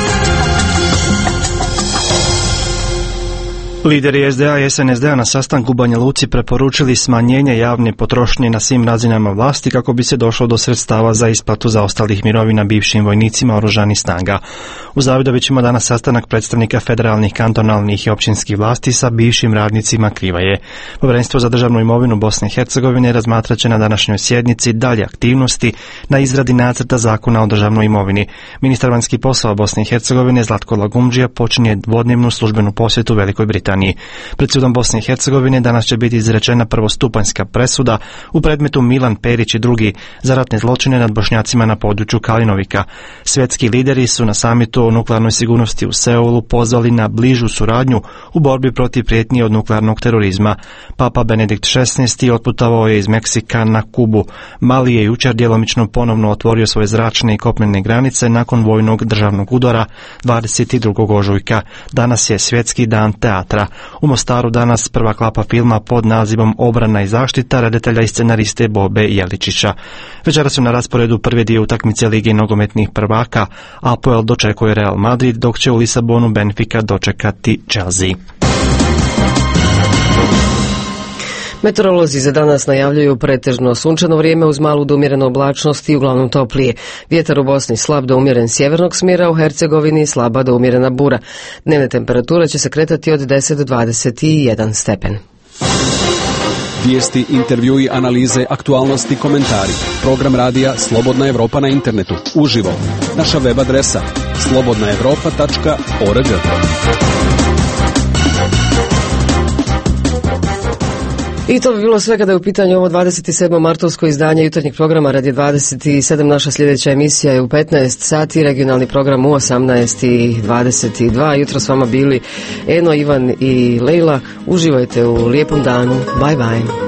Lideri SDA i SNSD na sastanku u Banja Luci preporučili smanjenje javne potrošnje na svim razinama vlasti kako bi se došlo do sredstava za isplatu zaostalih mirovina bivšim vojnicima oružanih snaga. U Zavidovićima danas sastanak predstavnika federalnih, kantonalnih i općinskih vlasti sa bivšim radnicima Krivaje. Povjerenstvo za državnu imovinu Bosne i Hercegovine razmatrat će na današnjoj sjednici dalje aktivnosti na izradi nacrta zakona o državnoj imovini. Ministar vanjskih poslova Bosne i Hercegovine Zlatko Lagumdžija počinje dvodnevnu službenu posjetu Velikoj Britaniji. Pred sudom Bosne i Hercegovine danas će biti izrečena prvostupanjska presuda u predmetu Milan Perić i drugi za ratne zločine nad Bošnjacima na području Kalinovika. Svjetski lideri su na samitu o nuklearnoj sigurnosti u Seulu pozvali na bližu suradnju u borbi protiv prijetnji od nuklearnog terorizma. Papa Benedikt XVI otputovao je iz Meksika na Kubu. Mali je jučer djelomično ponovno otvorio svoje zračne i kopnene granice nakon vojnog državnog udara 22. ožujka. Danas je svjetski dan teatra. U Mostaru danas prva klapa filma pod nazivom Obrana i zaštita reditelja i scenariste Bobe Jeličića. Večeras su na rasporedu prvi dio utakmice Lige nogometnih prvaka. Apoel dočekuje Real Madrid, dok će u Lisabonu Benfica dočekati Chelsea. Meteorolozi za danas najavljuju pretežno sunčano vrijeme uz malu do umjerenu oblačnost i uglavnom toplije. Vjetar u Bosni slab do umjeren sjevernog smjera, u Hercegovini slaba do umjerena bura. Dnevne temperature će se kretati od 10 do 21 stepen. Vijesti, intervjui, analize, aktualnosti, komentari. Program radija Slobodna Evropa na internetu. Uživo. Naša web adresa slobodnaevropa.org. I to bi bilo sve kada je u pitanju ovo 27. martovsko izdanje jutarnjeg programa Radija 27. Naša sljedeća emisija je u 15 sati, regionalni program u 18:22. Jutro s vama bili Eno, Ivan i Lejla. Uživajte u lijepom danu. Bye bye.